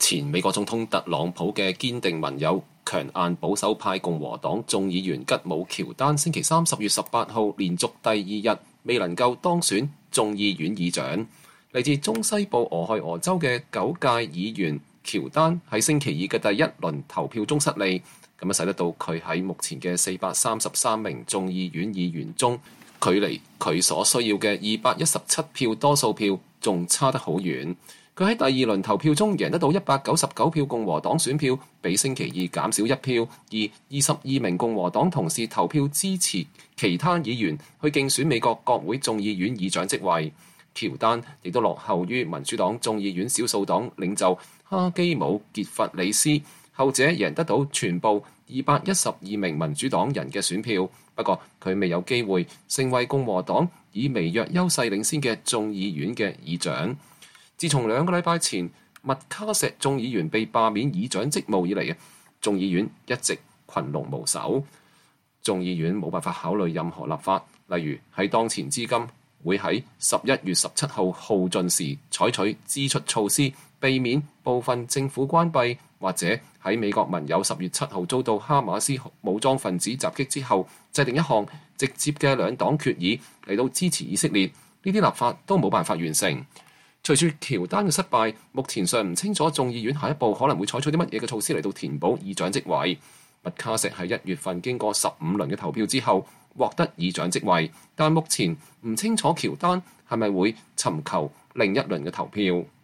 前美國總統特朗普嘅堅定盟友、強硬保守派共和黨眾議員吉姆喬丹，星期三10月18號連續第二日未能夠當選眾議院議長。嚟自中西部俄亥俄州嘅9屆議員喬丹喺星期二嘅第一輪投票中失利，咁使得到佢喺目前嘅433名眾議院議員中，距離佢所需要嘅217票多數票仲差得好遠。佢喺第二輪投票中贏得到199票共和黨選票，比星期二減少1票，而22名共和黨同事投票支持其他議員去競選美國國會眾議院議長職位。喬丹亦都落後於民主黨眾議院少數黨領袖哈基姆傑弗里斯，後者贏得到全部212名民主黨人嘅選票，不過佢未有機會成為共和黨以微弱優勢領先嘅眾議院嘅議長。自從2個禮拜前麥卡錫眾議員被罷免議長職務以嚟，眾議院一直群龍無首。眾議院冇辦法考慮任何立法，例如喺當前資金會喺11月17號耗盡時採取支出措施，避免部分政府關閉，或者喺美國盟友10月7號遭到哈馬斯武裝分子襲擊之後，制定一項直接嘅兩黨決議嚟到支持以色列。呢啲立法都冇辦法完成。隨住喬丹嘅失敗，目前尚唔清楚眾議院下一步可能會採取啲乜嘢嘅措施嚟到填補議長職位。麥卡錫喺1月份經過15輪嘅投票之後獲得議長職位，但目前唔清楚喬丹係咪會尋求另一輪嘅投票。